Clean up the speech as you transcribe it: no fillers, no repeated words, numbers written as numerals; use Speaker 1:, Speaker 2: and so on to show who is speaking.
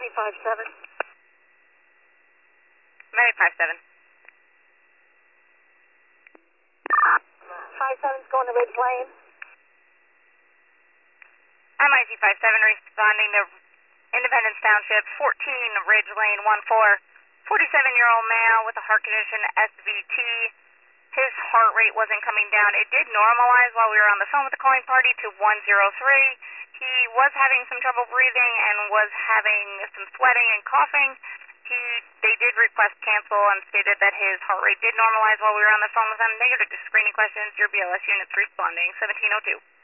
Speaker 1: Miami 57.
Speaker 2: Miami 57.
Speaker 1: 57's going to Ridge Lane.
Speaker 2: MIT 57 responding to Independence Township, 14 Ridge Lane 14. 47-year-old male with a heart condition, SVT. His heart rate wasn't coming down. It did normalize while we were on the phone with the calling party to 103. He was having some trouble breathing and was having some sweating and coughing. They did request cancel and stated that his heart rate did normalize while we were on the phone with him. Negative to screening questions. Your BLS unit's responding, 1702.